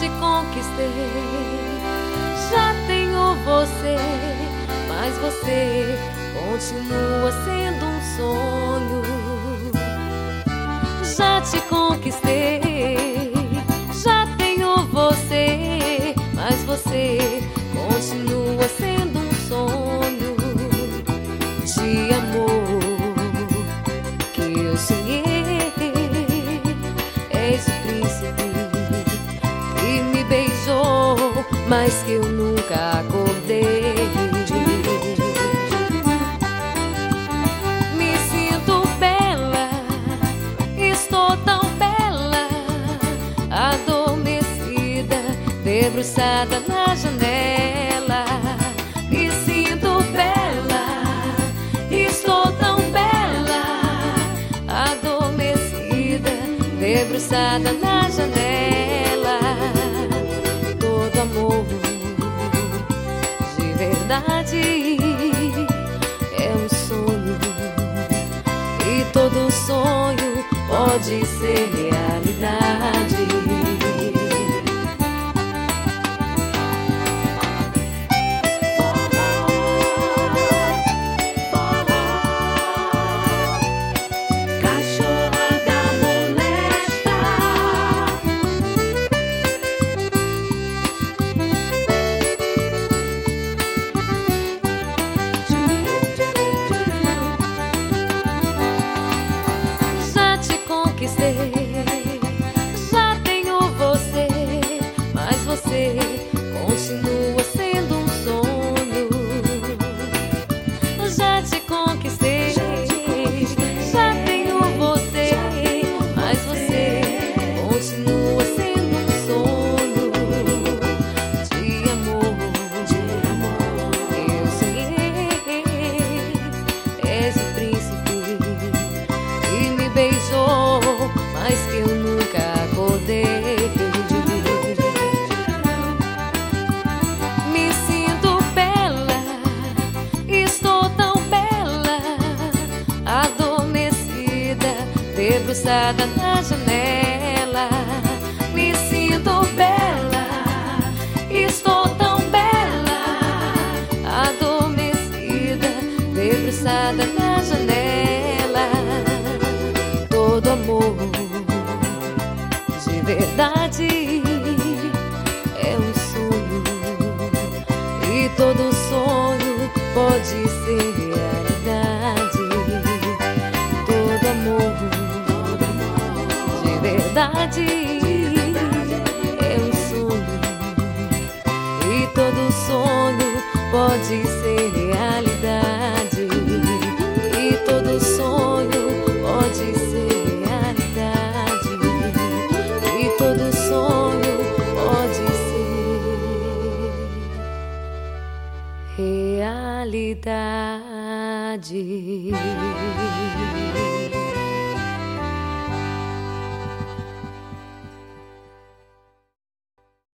te conquistei, já tenho você, mas você continua sendo um sonho. Já te conquistei, já tenho você, mas você continua sendo um sonho de amor que eu sonhei. És o príncipe que me beijou, mas que eu nunca acordei. Me sinto bela, estou tão bela, adormecida, debruçada na janela. Me sinto bela, estou tão bela, adormecida, debruçada na janela. Todo amor de verdade é um sonho, e todo sonho pode ser realidade. Já tenho você, mas você continua sendo um sonho. Já te conquistei, já tenho você, mas você continua sendo um sonho de amor, eu sonhei. És o príncipe que me beijou, mas que eu nunca acordei. Me sinto bela, estou tão bela, adormecida, debruçada na janela. Me sinto bela, estou tão bela, adormecida, debruçada na janela. Todo amor de verdade é um sonho, e todo sonho pode ser realidade. Todo amor de verdade é um sonho, e todo sonho pode ser realidade. E todo sonho pode ser realidade, e todo sonho pode ser realidade.